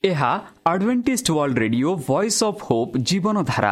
ଏହା Adventist world radio voice of hope ଜୀବନ ଧାରା।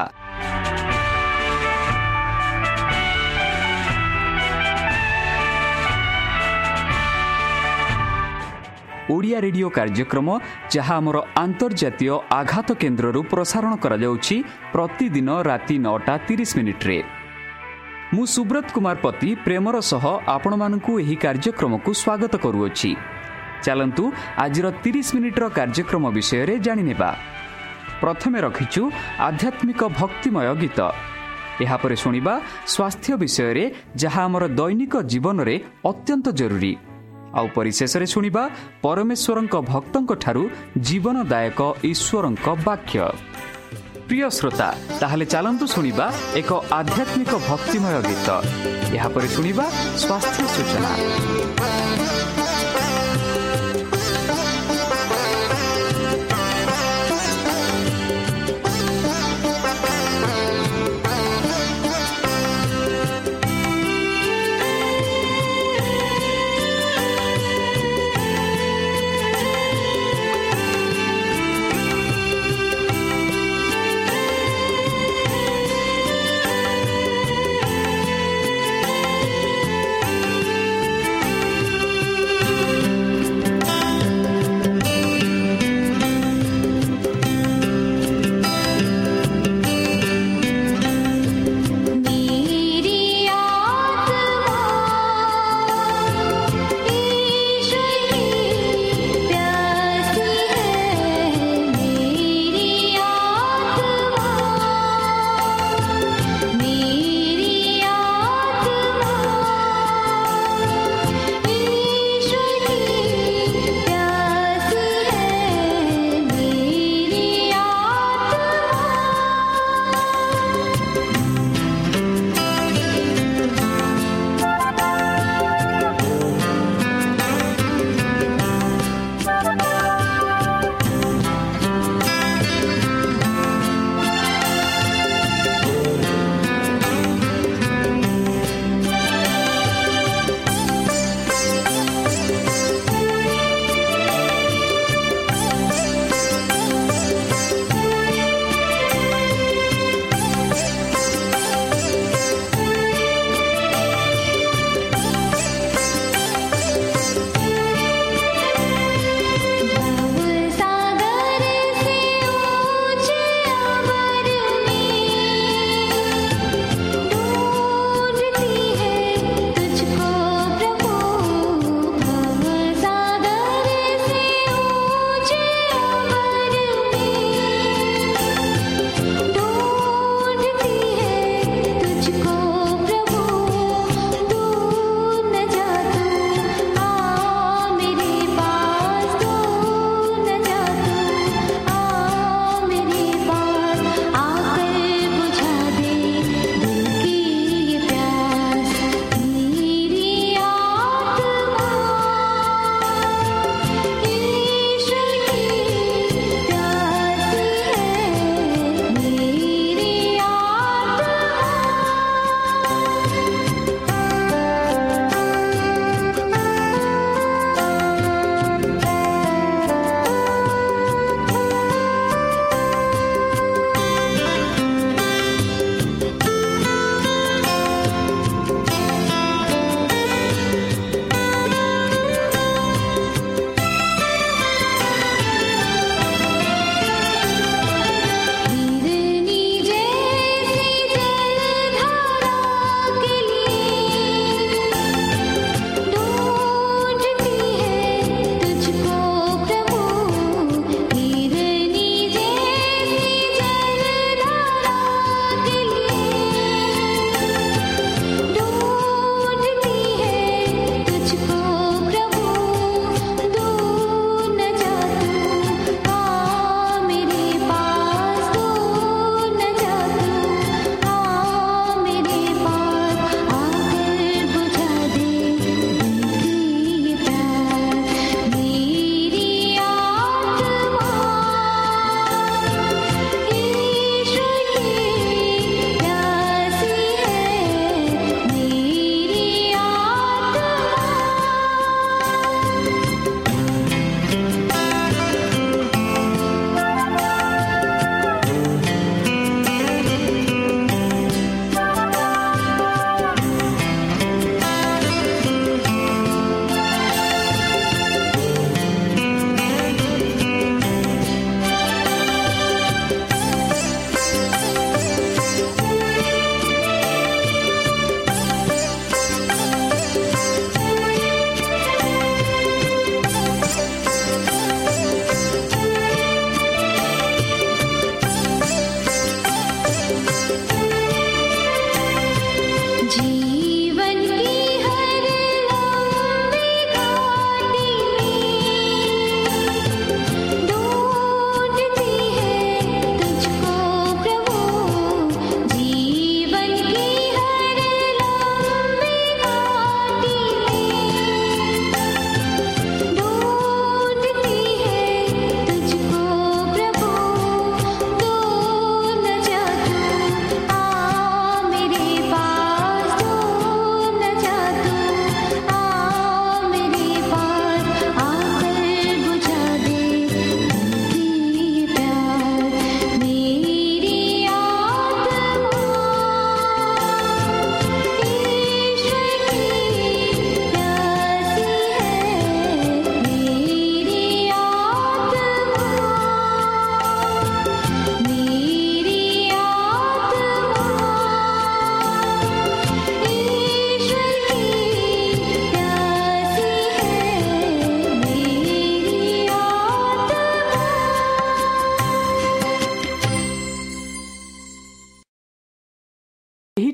ଓଡ଼ିଆ ରେଡିଓ କାର୍ଯ୍ୟକ୍ରମ ଯାହା ଆମର ଆନ୍ତର୍ଜାତୀୟ ଆଘାତ କେନ୍ଦ୍ରରୁ ପ୍ରସାରଣ କରାଯାଉଛି ପ୍ରତିଦିନ ରାତି 9:30 ମୁଁ ସୁବ୍ରତ କୁମାର ପତି ପ୍ରେମର ସହ ଆପଣମାନଙ୍କୁ ଏହି କାର୍ଯ୍ୟକ୍ରମକୁ ସ୍ୱାଗତ କରୁଅଛି। ଚାଲନ୍ତୁ ଆଜିର 30 ମିନିଟ୍ର କାର୍ଯ୍ୟକ୍ରମ ବିଷୟରେ ଜାଣିନେବା। ପ୍ରଥମେ ରଖିଛୁ ଆଧ୍ୟାତ୍ମିକ ଭକ୍ତିମୟ ଗୀତ। ଏହାପରେ ଶୁଣିବା ସ୍ୱାସ୍ଥ୍ୟ ବିଷୟରେ ଯାହା ଆମର ଦୈନିକ ଜୀବନରେ ଅତ୍ୟନ୍ତ ଜରୁରୀ। ଆଉ ପରିଶେଷରେ ଶୁଣିବା ପରମେଶ୍ୱରଙ୍କ ଭକ୍ତଙ୍କଠାରୁ ଜୀବନଦାୟକ ଈଶ୍ୱରଙ୍କ ବାକ୍ୟ। ପ୍ରିୟ ଶ୍ରୋତା, ତାହେଲେ ଚାଲନ୍ତୁ ଶୁଣିବା ଏକ ଆଧ୍ୟାତ୍ମିକ ଭକ୍ତିମୟ ଗୀତ। ଏହାପରେ ଶୁଣିବା ସ୍ୱାସ୍ଥ୍ୟ ସୂଚନା।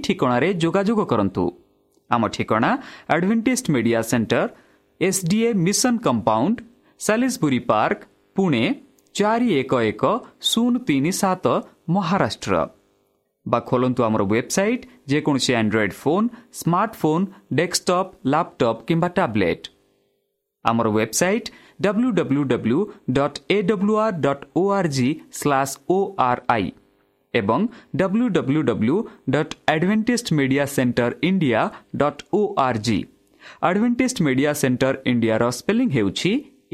ଠିକଣାରେ ଯୋଗାଯୋଗ କରନ୍ତୁ। ଆମ ଠିକଣା Adventist media centre, SDA mission compound, Salisbury park, Pune 411037, Maharashtra. ବା ଖୋଲନ୍ତୁ ଆମର ୱେବସାଇଟ୍, ଯେକୌଣସି Android phone, smartphone, desktop, laptop କିମ୍ବା ଟ୍ୟାବ୍ଲେଟ୍। ଆମର ୱେବସାଇଟ୍ www.awr.org/ori ଏବଂ www.adventistmediacenterindia.org। ଆଡଭେଣ୍ଟିଷ୍ଟ ମିଡିଆ ସେଣ୍ଟର ଇଣ୍ଡିଆର ସ୍ପେଲିଂ ହେଉଛି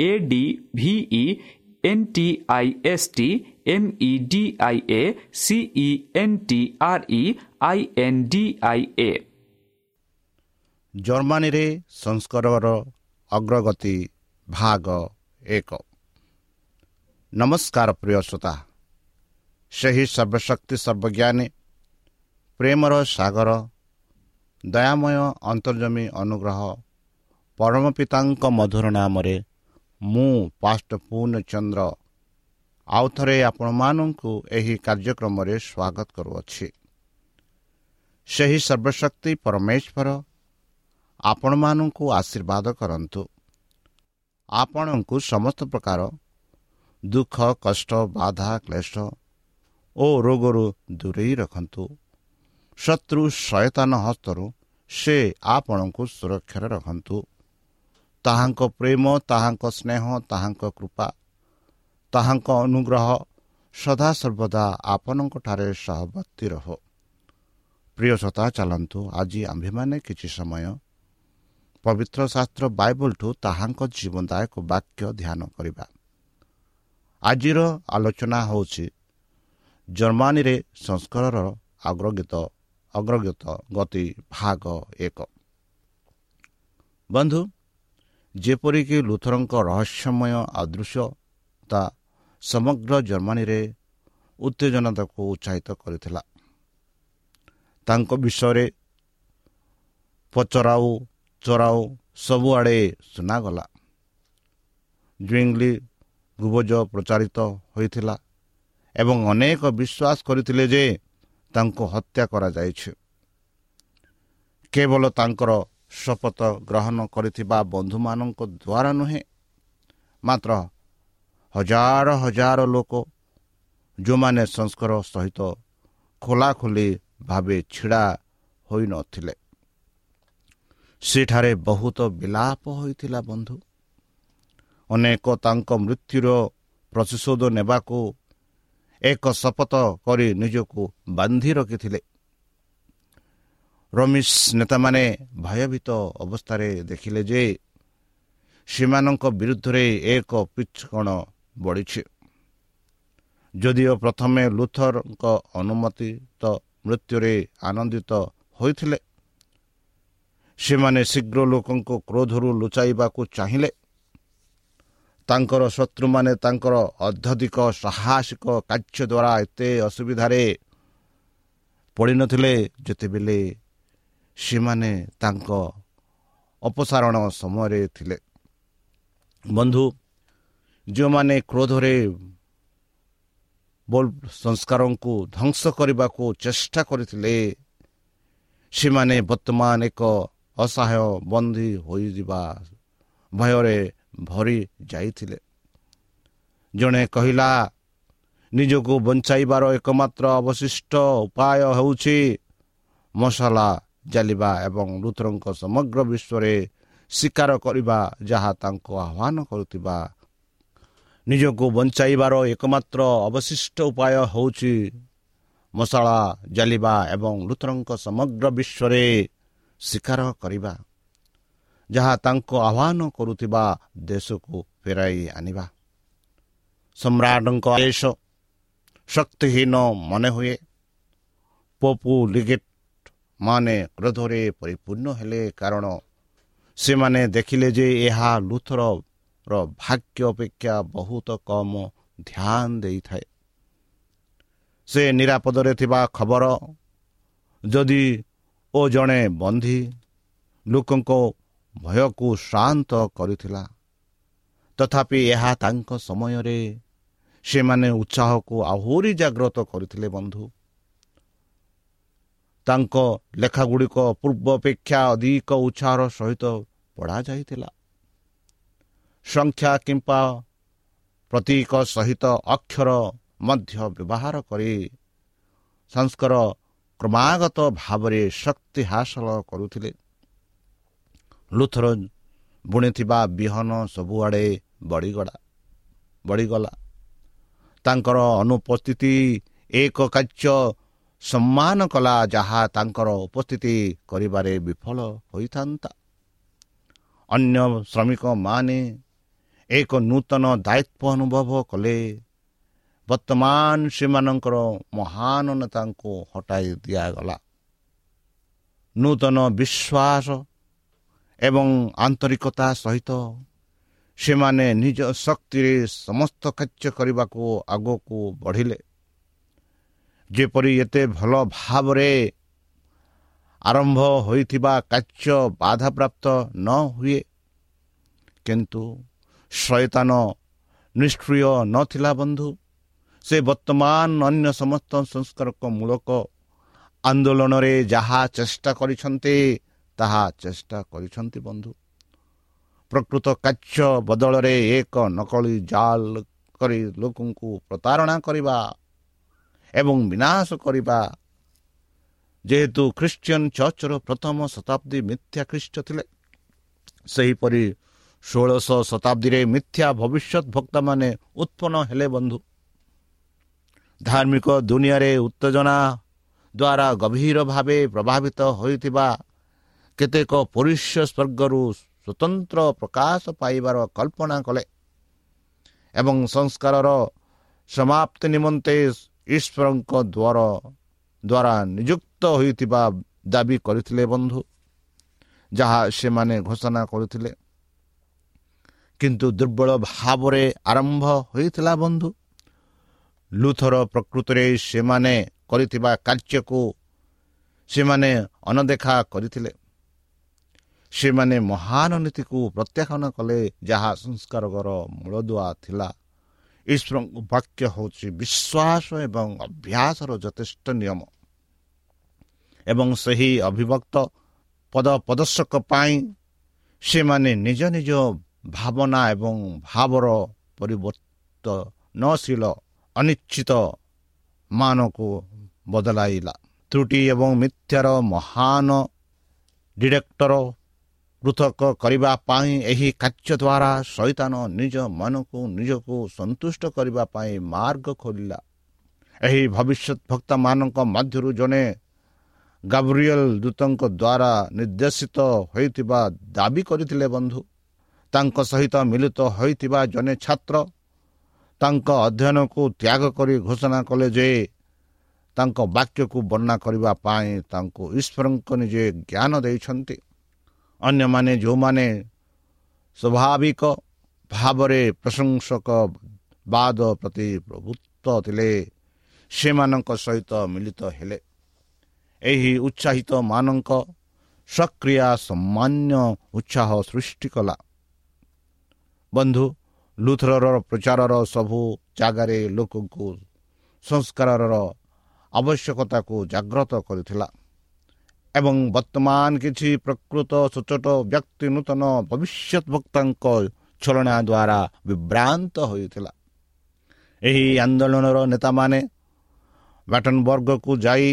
ADVENTISTMEDIACENTREINDIA। ଜର୍ମାନୀରେ ସଂସ୍କାରର ଅଗ୍ରଗତି ଭାଗ 1। ନମସ୍କାର ପ୍ରିୟ ଶ୍ରୋତା, ସେହି ସର୍ବଶକ୍ତି ସର୍ବଜ୍ଞାନୀ ପ୍ରେମର ସାଗର ଦୟାମୟ ଅନ୍ତର୍ଜମୀ ଅନୁଗ୍ରହ ପରମ ପିତାଙ୍କ ମଧୁର ନାମରେ ମୁଁ ପାଷ୍ଟ ପୂର୍ଣ୍ଣଚନ୍ଦ୍ର ଆଉ ଥରେ ଆପଣମାନଙ୍କୁ ଏହି କାର୍ଯ୍ୟକ୍ରମରେ ସ୍ୱାଗତ କରୁଅଛି। ସେହି ସର୍ବଶକ୍ତି ପରମେଶ୍ୱର ଆପଣମାନଙ୍କୁ ଆଶୀର୍ବାଦ କରନ୍ତୁ। ଆପଣଙ୍କୁ ସମସ୍ତ ପ୍ରକାର ଦୁଃଖ, କଷ୍ଟ, ବାଧା, କ୍ଲେଶ ଓ ରୋଗରୁ ଦୂରେଇ ରଖନ୍ତୁ। ଶତ୍ରୁ ଶୟତାନ ହସ୍ତରୁ ସେ ଆପଣଙ୍କୁ ସୁରକ୍ଷାରେ ରଖନ୍ତୁ। ତାହାଙ୍କ ପ୍ରେମ, ତାହାଙ୍କ ସ୍ନେହ, ତାହାଙ୍କ କୃପା, ତାହାଙ୍କ ଅନୁଗ୍ରହ ସଦାସର୍ବଦା ଆପଣଙ୍କଠାରେ ସହବର୍ତ୍ତୀ ରହ। ପ୍ରିୟ ଶ୍ରୋତା, ଚାଲନ୍ତୁ ଆଜି ଆମ୍ଭେମାନେ କିଛି ସମୟ ପବିତ୍ର ଶାସ୍ତ୍ର ବାଇବଲଠୁ ତାହାଙ୍କ ଜୀବନଦାୟକ ବାକ୍ୟ ଧ୍ୟାନ କରିବା। ଆଜିର ଆଲୋଚନା ହେଉଛି ଜର୍ମାନୀରେ ସଂସ୍କାରର ଅଗ୍ରଗତି ଭାଗ 1। ବନ୍ଧୁ, ଯେପରିକି ଲୁଥରଙ୍କ ରହସ୍ୟମୟ ଅଦୃଶ୍ୟତା ସମଗ୍ର ଜର୍ମାନୀରେ ଉତ୍ତେଜନାକୁ ଉତ୍ସାହିତ କରିଥିଲା, ତାଙ୍କ ବିଷୟରେ ପଚରାଉ ଚରାଉ ସବୁଆଡ଼େ ଶୁଣାଗଲା। ଜୁଇଙ୍ଗଲି ଗୁବଜ ପ୍ରଚାରିତ ହୋଇଥିଲା ଏବଂ ଅନେକ ବିଶ୍ୱାସ କରିଥିଲେ ଯେ ତାଙ୍କୁ ହତ୍ୟା କରାଯାଇଛି। କେବଳ ତାଙ୍କର ଶପଥ ଗ୍ରହଣ କରିଥିବା ବନ୍ଧୁମାନଙ୍କ ଦ୍ୱାରା ନୁହେଁ, ମାତ୍ର ହଜାର ହଜାର ଲୋକ ଯେଉଁମାନେ ସଂସ୍କାର ସହିତ ଖୋଲାଖୋଲି ଭାବେ ଛିଡ଼ା ହୋଇନଥିଲେ। ସେଠାରେ ବହୁତ ବିଳାପ ହୋଇଥିଲା। ବନ୍ଧୁ, ଅନେକ ତାଙ୍କ ମୃତ୍ୟୁର ପ୍ରତିଶୋଧ ନେବାକୁ ଏକ ଶପଥ କରି ନିଜକୁ ବାନ୍ଧି ରଖିଥିଲେ। ରୋମିଶ ନେତାମାନେ ଭୟଭୀତ ଅବସ୍ଥାରେ ଦେଖିଲେ ଯେ ସେମାନଙ୍କ ବିରୁଦ୍ଧରେ ଏକ ପିଛକଣ ବଢ଼ିଛି। ଯଦିଓ ପ୍ରଥମେ ଲୁଥରଙ୍କ ଅନୁମତିତ ମୃତ୍ୟୁରେ ଆନନ୍ଦିତ ହୋଇଥିଲେ, ସେମାନେ ଶୀଘ୍ର ଲୋକଙ୍କ କ୍ରୋଧରୁ ଲୁଚାଇବାକୁ ଚାହିଁଲେ। ତାଙ୍କର ଶତ୍ରୁମାନେ ତାଙ୍କର ଅତ୍ୟଧିକ ସାହସିକ କାର୍ଯ୍ୟ ଦ୍ୱାରା ଏତେ ଅସୁବିଧାରେ ପଡ଼ିନଥିଲେ ଯେତେବେଳେ ସେମାନେ ତାଙ୍କ ଅପସାରଣ ସମୟରେ ଥିଲେ। ବନ୍ଧୁ, ଯେଉଁମାନେ କ୍ରୋଧରେ ସଂସ୍କାରଙ୍କୁ ଧ୍ୱଂସ କରିବାକୁ ଚେଷ୍ଟା କରିଥିଲେ, ସେମାନେ ବର୍ତ୍ତମାନ ଏକ ଅସହାୟ ବନ୍ଦୀ ହୋଇଯିବା ଭୟରେ ଭରି ଯାଇଥିଲେ। ଜଣେ କହିଲା, ନିଜକୁ ବଞ୍ଚାଇବାର ଏକମାତ୍ର ଅବଶିଷ୍ଟ ଉପାୟ ହେଉଛି ମସଲା ଜାଲିବା ଏବଂ ଲୁଥରଙ୍କ ସମଗ୍ର ବିଶ୍ୱରେ ସ୍ୱୀକାର କରିବା, ଯାହା ତାଙ୍କୁ ଆହ୍ୱାନ କରୁଥିବା ନିଜକୁ ବଞ୍ଚାଇବାର ଏକମାତ୍ର ଅବଶିଷ୍ଟ ଉପାୟ ହେଉଛି ମସଲା ଜାଲିବା ଏବଂ ଲୁଥରଙ୍କ ସମଗ୍ର ବିଶ୍ୱରେ ସ୍ୱୀକାର କରିବା, ଯାହା ତାଙ୍କୁ ଆହ୍ୱାନ କରୁଥିବା ଦେଶକୁ ଫେରାଇ ଆଣିବା। ସମ୍ରାଟଙ୍କ ଆଦେଶ ଶକ୍ତିହୀନ ମନେ ହୁଏ। ପୋପୁ ଲିଗେଟ୍ ମାନେ କ୍ରୋଧରେ ପରିପୂର୍ଣ୍ଣ ହେଲେ, କାରଣ ସେମାନେ ଦେଖିଲେ ଯେ ଏହା ଲୁଥରର ଭାଗ୍ୟ ଅପେକ୍ଷା ବହୁତ କମ୍ ଧ୍ୟାନ ଦେଇଥାଏ। ସେ ନିରାପଦରେ ଥିବା ଖବର ଯଦି ଓ ଜଣେ ବନ୍ଦୀ ଲୋକଙ୍କ ଭୟକୁ ଶାନ୍ତ କରିଥିଲା, ତଥାପି ଏହା ତାଙ୍କ ସମୟରେ ସେମାନେ ଉତ୍ସାହକୁ ଆହୁରି ଜାଗ୍ରତ କରିଥିଲେ। ବନ୍ଧୁ, ତାଙ୍କ ଲେଖାଗୁଡ଼ିକ ପୂର୍ବ ଅପେକ୍ଷା ଅଧିକ ଉତ୍ସାହର ସହିତ ପଢ଼ାଯାଇଥିଲା। ସଂଖ୍ୟା କିମ୍ବା ପ୍ରତୀକ ସହିତ ଅକ୍ଷର ମଧ୍ୟ ବ୍ୟବହାର କରି ସଂସ୍କାର କ୍ରମାଗତ ଭାବରେ ଶକ୍ତି ହାସଲ କରୁଥିଲେ। ଲୁଥର ବୁଣିଥିବା ବିହନ ସବୁଆଡ଼େ ବଢ଼ିଗଲା। ତାଙ୍କର ଅନୁପସ୍ଥିତି ଏକ କାର୍ଯ୍ୟ ସମ୍ମାନ କଲା ଯାହା ତାଙ୍କର ଉପସ୍ଥିତି କରିବାରେ ବିଫଳ ହୋଇଥାନ୍ତା। ଅନ୍ୟ ଶ୍ରମିକମାନେ ଏକ ନୂତନ ଦାୟିତ୍ୱ ଅନୁଭବ କଲେ। ବର୍ତ୍ତମାନ ସେମାନଙ୍କର ମହାନ ନେତାଙ୍କୁ ହଟାଇ ଦିଆଗଲା। ନୂତନ ବିଶ୍ୱାସ ଏବଂ ଆନ୍ତରିକତା ସହିତ ସେମାନେ ନିଜ ଶକ୍ତିରେ ସମସ୍ତ କାର୍ଯ୍ୟ କରିବାକୁ ଆଗକୁ ବଢ଼ିଲେ। ଯେପରି ଏତେ ଭଲ ଭାବରେ ଆରମ୍ଭ ହୋଇଥିବା କାର୍ଯ୍ୟ ବାଧାପ୍ରାପ୍ତ ନ ହୁଏ। କିନ୍ତୁ ଶୟତାନ ନିଷ୍କ୍ରିୟ ନଥିଲା ବନ୍ଧୁ। ସେ ବର୍ତ୍ତମାନ ଅନ୍ୟ ସମସ୍ତ ସଂସ୍କାରମୂଳକ ଆନ୍ଦୋଳନରେ ଯାହା ଚେଷ୍ଟା କରିଛନ୍ତି ତାହା ଚେଷ୍ଟା କରିଛନ୍ତି ବନ୍ଧୁ। ପ୍ରକୃତ କାର୍ଯ୍ୟ ବଦଳରେ ଏକ ନକଲି ଜାଲ କରି ଲୋକଙ୍କୁ ପ୍ରତାରଣା କରିବା ଏବଂ ବିନାଶ କରିବା। ଯେହେତୁ ଖ୍ରୀଷ୍ଟିଆନ ଚର୍ଚ୍ଚର ପ୍ରଥମ ଶତାବ୍ଦୀ ମିଥ୍ୟା ଖ୍ରୀଷ୍ଟ ଥିଲେ, ସେହିପରି 1600 ଶତାବ୍ଦୀରେ ମିଥ୍ୟା ଭବିଷ୍ୟତ ବକ୍ତାମାନେ ଉତ୍ପନ୍ନ ହେଲେ ବନ୍ଧୁ। ଧାର୍ମିକ ଦୁନିଆରେ ଉତ୍ତେଜନା ଦ୍ୱାରା ଗଭୀର ଭାବେ ପ୍ରଭାବିତ ହୋଇଥିବା କେତେକ ପୁରୁଷ ସ୍ୱର୍ଗରୁ ସ୍ୱତନ୍ତ୍ର ପ୍ରକାଶ ପାଇବାର କଳ୍ପନା କଲେ ଏବଂ ସଂସ୍କାରର ସମାପ୍ତି ନିମନ୍ତେ ଈଶ୍ୱରଙ୍କ ଦ୍ୱାରା ନିଯୁକ୍ତ ହୋଇଥିବା ଦାବି କରିଥିଲେ ବନ୍ଧୁ, ଯାହା ସେମାନେ ଘୋଷଣା କରିଥିଲେ। କିନ୍ତୁ ଦୁର୍ବଳ ଭାବରେ ଆରମ୍ଭ ହୋଇଥିଲା ବନ୍ଧୁ। ଲୁଥର ପ୍ରକୃତରେ ସେମାନେ କରିଥିବା କାର୍ଯ୍ୟକୁ ସେମାନେ ଅନଦେଖା କରିଥିଲେ। ସେମାନେ ମହାନ ନୀତିକୁ ପ୍ରତ୍ୟାଖ୍ୟାନ କଲେ, ଯାହା ସଂସ୍କାରର ମୂଳଦୁଆ ଥିଲା। ଈଶ୍ୱରଙ୍କ ବାକ୍ୟ ହେଉଛି ବିଶ୍ୱାସ ଏବଂ ଅଭ୍ୟାସର ଯଥେଷ୍ଟ ନିୟମ ଏବଂ ସେହି ଅଭିଭକ୍ତ ପଦପ୍ରଦର୍ଶକ ପାଇଁ ସେମାନେ ନିଜ ନିଜ ଭାବନା ଏବଂ ଭାବର ପରିବର୍ତ୍ତନଶୀଳ ଅନିଶ୍ଚିତ ମାନକୁ ବଦଳାଇଲା। ତ୍ରୁଟି ଏବଂ ମିଥ୍ୟାର ମହାନ ଡିରେକ୍ଟର ପୃଥକ କରିବା ପାଇଁ ଏହି କାର୍ଯ୍ୟ ଦ୍ୱାରା ଶୈତାନ ନିଜ ମନକୁ ନିଜକୁ ସନ୍ତୁଷ୍ଟ କରିବା ପାଇଁ ମାର୍ଗ ଖୋଲିଲା। ଏହି ଭବିଷ୍ୟତ ବକ୍ତାମାନଙ୍କ ମଧ୍ୟରୁ ଜଣେ ଗାବ୍ରିଏଲ ଦୂତଙ୍କ ଦ୍ୱାରା ନିର୍ଦ୍ଦେଶିତ ହୋଇଥିବା ଦାବି କରିଥିଲେ ବନ୍ଧୁ। ତାଙ୍କ ସହିତ ମିଳିତ ହୋଇଥିବା ଜଣେ ଛାତ୍ର ତାଙ୍କ ଅଧ୍ୟୟନକୁ ତ୍ୟାଗ କରି ଘୋଷଣା କଲେ ଯେ ତାଙ୍କ ବାକ୍ୟକୁ ବର୍ଣ୍ଣନା କରିବା ପାଇଁ ତାଙ୍କୁ ଈଶ୍ୱରଙ୍କ ନିଜେ ଜ୍ଞାନ ଦେଇଛନ୍ତି। ଅନ୍ୟମାନେ ଯେଉଁମାନେ ସ୍ୱାଭାବିକ ଭାବରେ ପ୍ରଶଂସକବାଦ ପ୍ରତି ପ୍ରଭୁତ୍ୱ ଥିଲେ, ସେମାନଙ୍କ ସହିତ ମିଳିତ ହେଲେ। ଏହି ଉତ୍ସାହିତ ମାନଙ୍କ ସକ୍ରିୟ ସାମାନ୍ୟ ଉତ୍ସାହ ସୃଷ୍ଟି କଲା। ବନ୍ଧୁ, ଲୁଥରର ପ୍ରଚାରର ସବୁ ଜାଗାରେ ଲୋକଙ୍କୁ ସଂସ୍କାରର ଆବଶ୍ୟକତାକୁ ଜାଗ୍ରତ କରିଥିଲା ଏବଂ ବର୍ତ୍ତମାନ କିଛି ପ୍ରକୃତ ସଚ୍ଚୋଟ ବ୍ୟକ୍ତି ନୂତନ ଭବିଷ୍ୟତ ବକ୍ତାଙ୍କ ଛଳନା ଦ୍ୱାରା ବିଭ୍ରାନ୍ତ ହୋଇଥିଲା। ଏହି ଆନ୍ଦୋଳନର ନେତାମାନେ ବାଟନବର୍ଗକୁ ଯାଇ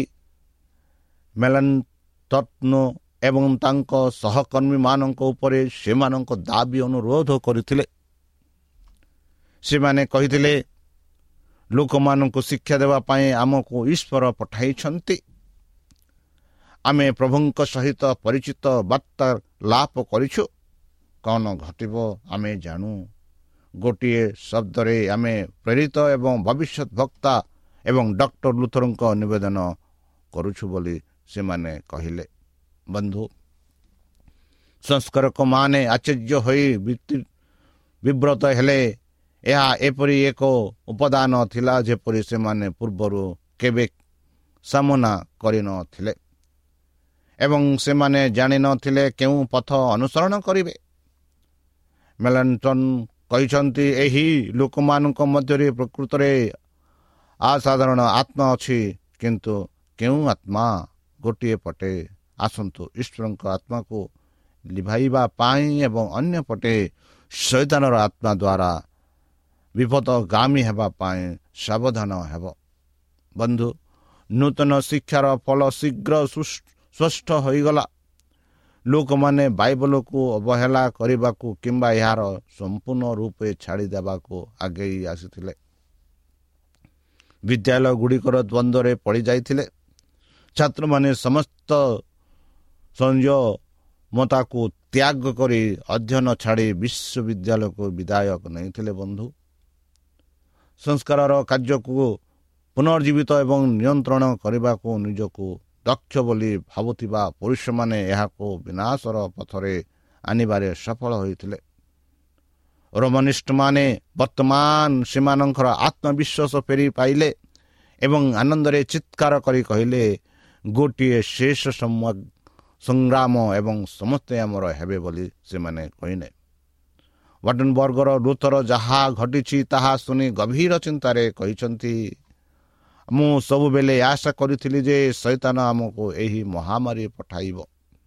ମେଲାନଚଟନ ଏବଂ ତାଙ୍କ ସହକର୍ମୀମାନଙ୍କ ଉପରେ ସେମାନଙ୍କ ଦାବି ଅନୁରୋଧ କରିଥିଲେ। ସେମାନେ କହିଥିଲେ, ଲୋକମାନଙ୍କୁ ଶିକ୍ଷା ଦେବା ପାଇଁ ଆମକୁ ଈଶ୍ୱର ପଠାଇଛନ୍ତି। ଆମେ ପ୍ରଭୁଙ୍କ ସହିତ ପରିଚିତ ବାର୍ତ୍ତାଳାପ କରିଛୁ। କ'ଣ ଘଟିବ ଆମେ ଜାଣୁ। ଗୋଟିଏ ଶବ୍ଦରେ ଆମେ ପ୍ରେରିତ ଏବଂ ଭବିଷ୍ୟତ ବକ୍ତା ଏବଂ ଡକ୍ଟର ଲୁଥରଙ୍କ ନିବେଦନ କରୁଛୁ ବୋଲି ସେମାନେ କହିଲେ। ବନ୍ଧୁ, ସଂସ୍କାରକମାନେ ଆଶ୍ଚର୍ଯ୍ୟ ହୋଇ ବିବ୍ରତ ହେଲେ। ଏହା ଏପରି ଏକ ଉପାଦାନ ଥିଲା ଯେପରି ସେମାନେ ପୂର୍ବରୁ କେବେ ସାମନା କରିନଥିଲେ ଏବଂ ସେମାନେ ଜାଣିନଥିଲେ କେଉଁ ପଥ ଅନୁସରଣ କରିବେ। ମେଲାନଚଟନ କହିଛନ୍ତି, ଏହି ଲୋକମାନଙ୍କ ମଧ୍ୟରେ ପ୍ରକୃତରେ ଅସାଧାରଣ ଆତ୍ମା ଅଛି, କିନ୍ତୁ କେଉଁ ଆତ୍ମା? ଗୋଟିଏ ପଟେ ଆସନ୍ତୁ ଈଶ୍ୱରଙ୍କ ଆତ୍ମାକୁ ଲିଭାଇବା ପାଇଁ ଏବଂ ଅନ୍ୟ ପଟେ ଶୈତାନର ଆତ୍ମା ଦ୍ୱାରା ବିପଦଗାମୀ ହେବା ପାଇଁ ସାବଧାନ ହେବ। ବନ୍ଧୁ, ନୂତନ ଶିକ୍ଷାର ଫଳ ଶୀଘ୍ର ସ୍ପଷ୍ଟ ହୋଇଗଲା। ଲୋକମାନେ ବାଇବଲକୁ ଅବହେଳା କରିବାକୁ କିମ୍ବା ଏହାର ସମ୍ପୂର୍ଣ୍ଣ ରୂପେ ଛାଡ଼ିଦେବାକୁ ଆଗେଇ ଆସିଥିଲେ। ବିଦ୍ୟାଳୟ ଗୁଡ଼ିକର ଦ୍ୱନ୍ଦ୍ୱରେ ପଡ଼ିଯାଇଥିଲେ। ଛାତ୍ରମାନେ ସମସ୍ତ ସଂଯମତାକୁ ତ୍ୟାଗ କରି ଅଧ୍ୟୟନ ଛାଡ଼ି ବିଶ୍ୱବିଦ୍ୟାଳୟକୁ ବିଦାୟ ନେଇଥିଲେ। ବନ୍ଧୁ, ସଂସ୍କାରର କାର୍ଯ୍ୟକୁ ପୁନର୍ଜୀବିତ ଏବଂ ନିୟନ୍ତ୍ରଣ କରିବାକୁ ନିଜକୁ ଦକ୍ଷ ବୋଲି ଭାବୁଥିବା ପୁରୁଷମାନେ ଏହାକୁ ବିନାଶର ପଥରେ ଆଣିବାରେ ସଫଳ ହୋଇଥିଲେ। ରୋମାନିଷ୍ଟମାନେ ବର୍ତ୍ତମାନ ସେମାନଙ୍କର ଆତ୍ମବିଶ୍ୱାସ ଫେରି ପାଇଲେ ଏବଂ ଆନନ୍ଦରେ ଚିତ୍କାର କରି କହିଲେ, ଗୋଟିଏ ଶେଷ ସଂଗ୍ରାମ ଏବଂ ସମସ୍ତେ ଆମର ହେବେ ବୋଲି ସେମାନେ କହିଲେ। ୱାଟନବର୍ଗର ଲୁଥର ଯାହା ଘଟିଛି ତାହା ଶୁଣି ଗଭୀର ଚିନ୍ତାରେ କହିଛନ୍ତି, ମୁଁ ସବୁବେଳେ ଆଶା କରିଥିଲି ଯେ ଶୈତାନ ଆମକୁ ଏହି ମହାମାରୀ ପଠାଇବ।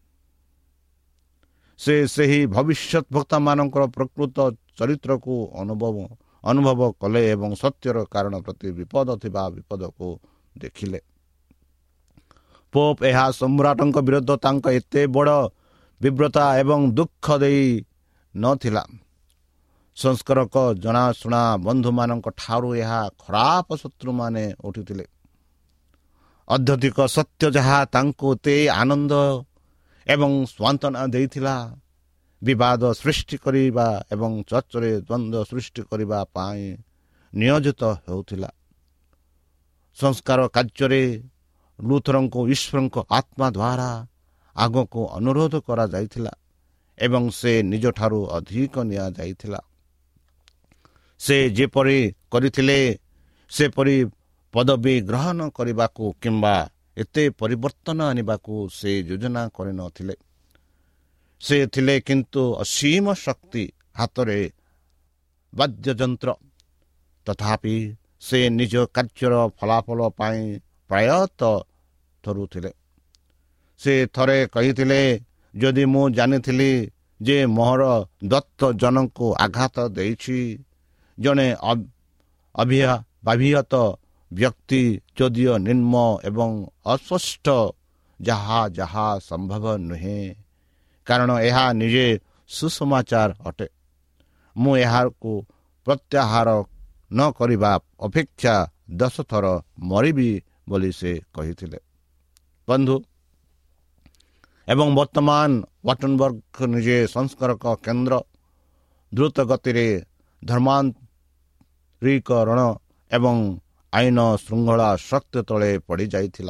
ସେ ସେହି ଭବିଷ୍ୟତ ବକ୍ତାମାନଙ୍କର ପ୍ରକୃତ ଚରିତ୍ରକୁ ଅନୁଭବ କଲେ ଏବଂ ସତ୍ୟର କାରଣ ପ୍ରତି ବିପଦ ଥିବା ବିପଦକୁ ଦେଖିଲେ। ପୋପ୍ ଏହା ସମ୍ରାଟଙ୍କ ବିରୁଦ୍ଧ ତାଙ୍କ ଏତେ ବଡ଼ ବିବ୍ରତା ଏବଂ ଦୁଃଖ ଦେଇ ନଥିଲା। ସଂସ୍କାରକ ଜଣାଶୁଣା ବନ୍ଧୁମାନଙ୍କ ଠାରୁ ଏହା ଖରାପ ଶତ୍ରୁମାନେ ଉଠିଥିଲେ। ଅଧ୍ୟାତ୍ମିକ ସତ୍ୟ ଯାହା ତାଙ୍କୁ ଏତେ ଆନନ୍ଦ ଏବଂ ସାନ୍ତ୍ୱନା ଦେଇଥିଲା, ବିବାଦ ସୃଷ୍ଟି କରିବା ଏବଂ ଚର୍ଚ୍ଚରେ ଦ୍ୱନ୍ଦ୍ୱ ସୃଷ୍ଟି କରିବା ପାଇଁ ନିୟୋଜିତ ହେଉଥିଲା। ସଂସ୍କାର କାର୍ଯ୍ୟରେ ଲୁଥରଙ୍କୁ ଈଶ୍ୱରଙ୍କ ଆତ୍ମା ଦ୍ୱାରା ଆଗକୁ ଅନୁରୋଧ କରାଯାଇଥିଲା ଏବଂ ସେ ନିଜଠାରୁ ଅଧିକ ନିଆଯାଇଥିଲା। ସେ ଯେପରି କରିଥିଲେ ସେପରି ପଦବୀ ଗ୍ରହଣ କରିବାକୁ କିମ୍ବା ଏତେ ପରିବର୍ତ୍ତନ ଆଣିବାକୁ ସେ ଯୋଜନା କରିନଥିଲେ। ସେ ଥିଲେ କିନ୍ତୁ ଅସୀମ ଶକ୍ତି ହାତରେ ବାଦ୍ୟଯନ୍ତ୍ର। ତଥାପି ସେ ନିଜ କାର୍ଯ୍ୟର ଫଳାଫଳ ପାଇଁ ପ୍ରାୟତଃ ଥରୁଥିଲେ। ସେ ଥରେ କହିଥିଲେ, ଯଦି ମୁଁ ଜାଣିଥିଲି ଯେ ମୋର ଦତ୍ତ ଜଣଙ୍କୁ ଆଘାତ ଦେଇଛି, ଜଣେ ଅଭିଭାବିତ ବ୍ୟକ୍ତି ଯଦିଓ ନିମ୍ନ ଏବଂ ଅସ୍ପଷ୍ଟ, ଯାହା ସମ୍ଭବ ନୁହେଁ, କାରଣ ଏହା ନିଜେ ସୁସମାଚାର ଅଟେ, ମୁଁ ଏହାକୁ ପ୍ରତ୍ୟାହାର ନ କରିବା ଅପେକ୍ଷା 10 ଥର ମରିବି ବୋଲି ସେ କହିଥିଲେ। ବନ୍ଧୁ, ଏବଂ ବର୍ତ୍ତମାନ ୱାଟନବର୍ଗ ନିଜେ ସଂସ୍କାରକ କେନ୍ଦ୍ର ଦ୍ରୁତ ଗତିରେ ଧର୍ମାନ୍ତରୀକରଣ ଏବଂ ଆଇନ ଶୃଙ୍ଖଳା ଶକ୍ତି ତଳେ ପଡ଼ିଯାଇଥିଲା।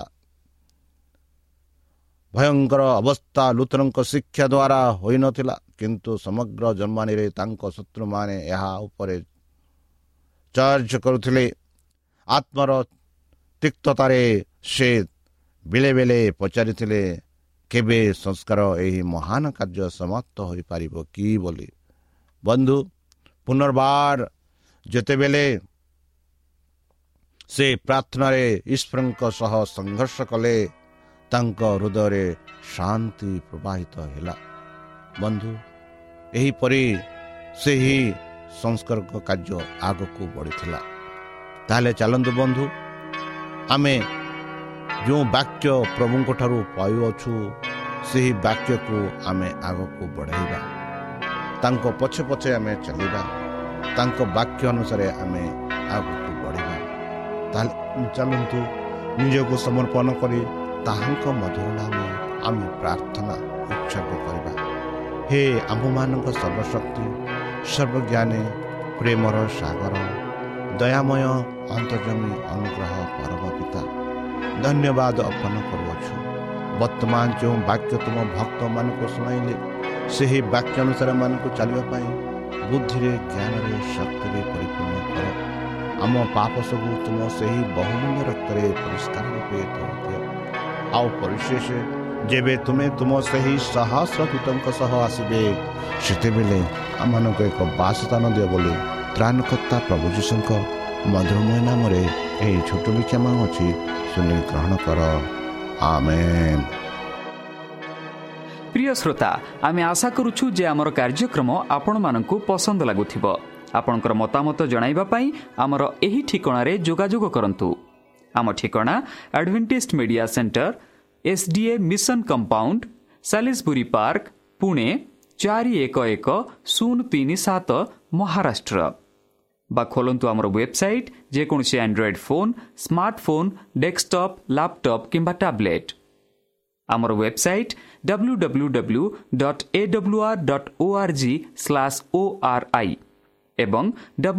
ଭୟଙ୍କର ଅବସ୍ଥା ଲୁଥରଙ୍କ ଶିକ୍ଷା ଦ୍ୱାରା ହୋଇନଥିଲା, କିନ୍ତୁ ସମଗ୍ର ଜର୍ମାନୀରେ ତାଙ୍କ ଶତ୍ରୁମାନେ ଏହା ଉପରେ ଚାର୍ଜ କରୁଥିଲେ। ଆତ୍ମାର ତିକ୍ତତାରେ ସେ ବେଳେବେଳେ ପଚାରିଥିଲେ, କେବେ ସଂସ୍କାର ଏହି ମହାନ କାର୍ଯ୍ୟ ସମାପ୍ତ ହୋଇପାରିବ କି ବୋଲି। ବନ୍ଧୁ, ପୁନର୍ବାର ଯେତେବେଳେ ସେ ପ୍ରାର୍ଥନାରେ ଈଶ୍ୱରଙ୍କ ସହ ସଂଘର୍ଷ କଲେ, ତାଙ୍କ ହୃଦୟରେ ଶାନ୍ତି ପ୍ରବାହିତ ହେଲା। ବନ୍ଧୁ, ଏହିପରି ସେହି ସଂସ୍କାରକ କାର୍ଯ୍ୟ ଆଗକୁ ବଢ଼ିଥିଲା। ତାହେଲେ ଚାଲନ୍ତୁ ବନ୍ଧୁ, ଆମେ ଯେଉଁ ବାକ୍ୟ ପ୍ରଭୁଙ୍କ ଠାରୁ ପାଉଅଛୁ ସେହି ବାକ୍ୟକୁ ଆମେ ଆଗକୁ ବଢ଼ାଇବା, ତାଙ୍କ ପଛେ ପଛେ ଆମେ ଚାଲିବା, ତାଙ୍କ ବାକ୍ୟ ଅନୁସାରେ ଆମେ ଆଗକୁ ବଢ଼ିବା। ତାହେଲେ ଚାଲନ୍ତୁ ନିଜକୁ ସମର୍ପଣ କରି ତାହାଙ୍କ ମଧୁର ନାମ ଆମେ ପ୍ରାର୍ଥନା ଉତ୍ସର୍ଗ କରିବା। ହେ ଆମ୍ଭମାନଙ୍କ ସର୍ବଶକ୍ତି, ସର୍ବଜ୍ଞାନୀ, ପ୍ରେମର ସାଗର, ଦୟାମୟ, ଅନ୍ତର୍ଯାମୀ, ଅନୁଗ୍ରହ ପରମ ପିତା, ଧନ୍ୟବାଦ ଅର୍ପଣ କରୁଅଛୁ। ବର୍ତ୍ତମାନ ଯେଉଁ ବାକ୍ୟ ତୁମ ଭକ୍ତମାନଙ୍କୁ ଶୁଣାଇଲେ, ସେହି ବାକ୍ୟ ଅନୁସାରେ ମାନଙ୍କୁ ଚାଲିବା ପାଇଁ ବୁଦ୍ଧିରେ, ଜ୍ଞାନରେ, ଶକ୍ତିରେ ପରିପୂର୍ଣ୍ଣ କର। ଆମ ପାପ ସବୁ ତୁମ ସେହି ବହୁମୂଲ୍ୟ ରକ୍ତରେ ପରିଷ୍କାର ରୂପେ ଧରିଦିଅ। ଆଉ ପରିଶେଷ ଯେବେ ତୁମେ ତୁମ ସେହି ସହସ୍ର ଦୂତଙ୍କ ସହ ଆସିବେ, ସେତେବେଳେ ଆମମାନଙ୍କୁ ଏକ ବାସସ୍ଥାନ ଦିଅ ବୋଲି ତ୍ରାଣକର୍ତ୍ତା ପ୍ରଭୁ ଯୀଶୁଙ୍କ ମଧୁରମୟ ନାମରେ ଏହି ଛୋଟ ବିକ୍ଷମା ଅଛି ଶୁଣି ଗ୍ରହଣ କର। आमेन। प्रिय श्रोता, आमे आशा करूछु जे आमर कार्यक्रम आपण मानकु पसंद लागुथिबो। आपणकर मतामत जणाइबा पई आमर एही ठिकाना रे जोगाजोग करंतु। आम ठिकाना Adventist media centre, SDA mission compound, Salisbury park, Pune 411037 Maharashtra. बा खोलंतु आमर वेबसाइट जेकोसी Android phone, smartphone, desktop, laptop किंबा टैबलेट। आमर वेबसाइट www.awr.org/ori एवं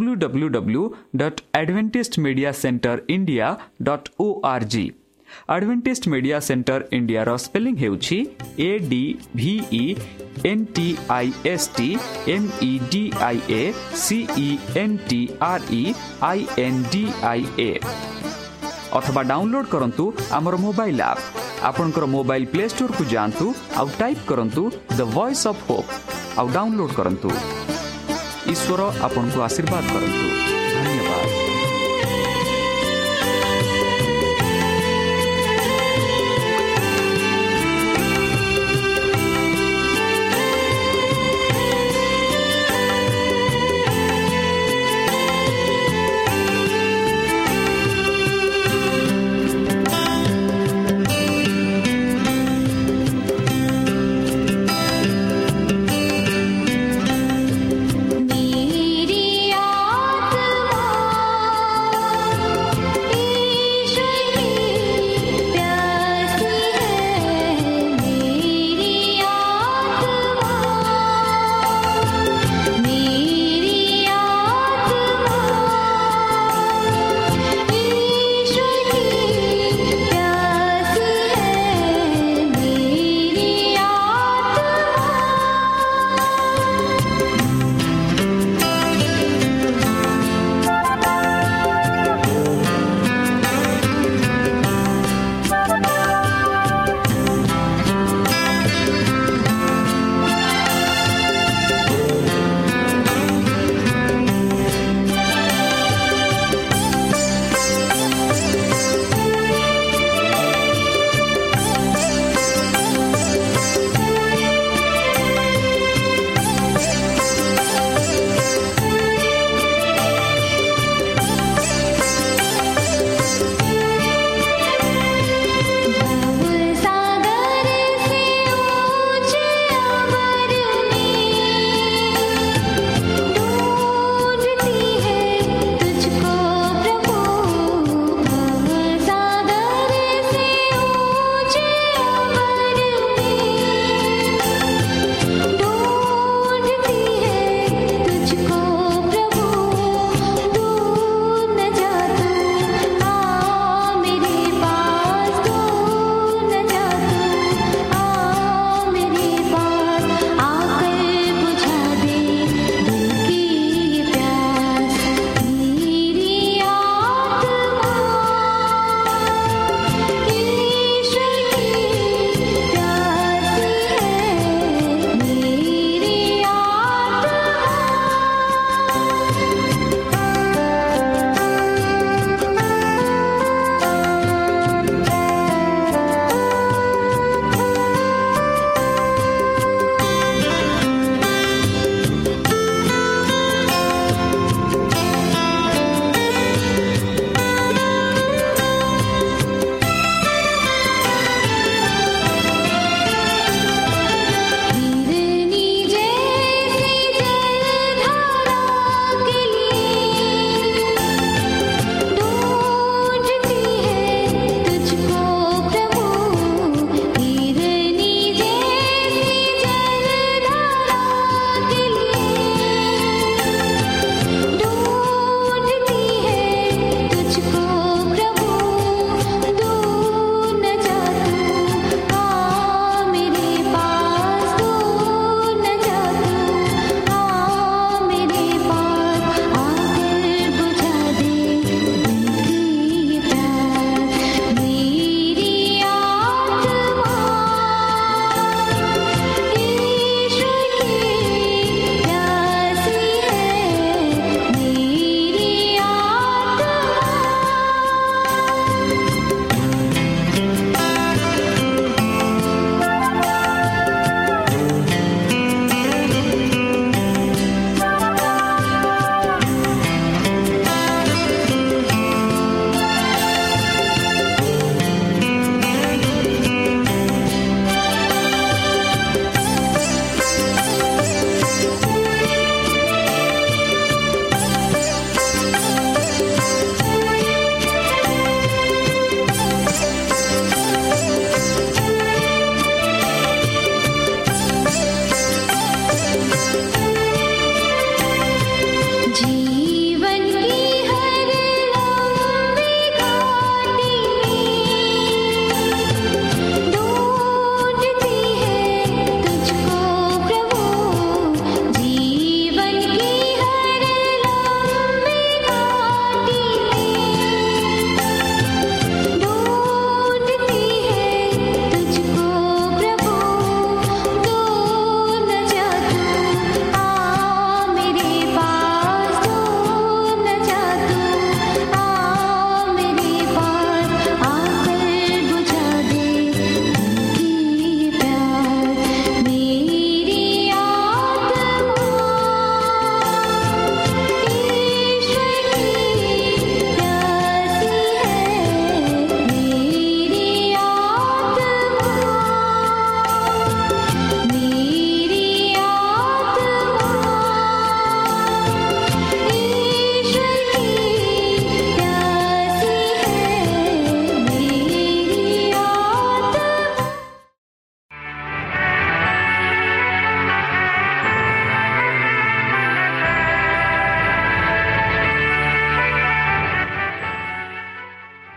www.adventistmediacenterindia.org। Adventist media centre India रो स्पेलिंग हेउछि ADVENTISTMEDIACENTREINDIA अथवा डाउनलोड करंतु आमर मोबाइल ऐप। आपनकर मोबाइल प्ले स्टोर को जानतु आउ टाइप करंतु द वॉइस ऑफ होप आउ डाउनलोड करंतु। ईश्वर आपनको आशीर्वाद करंतु।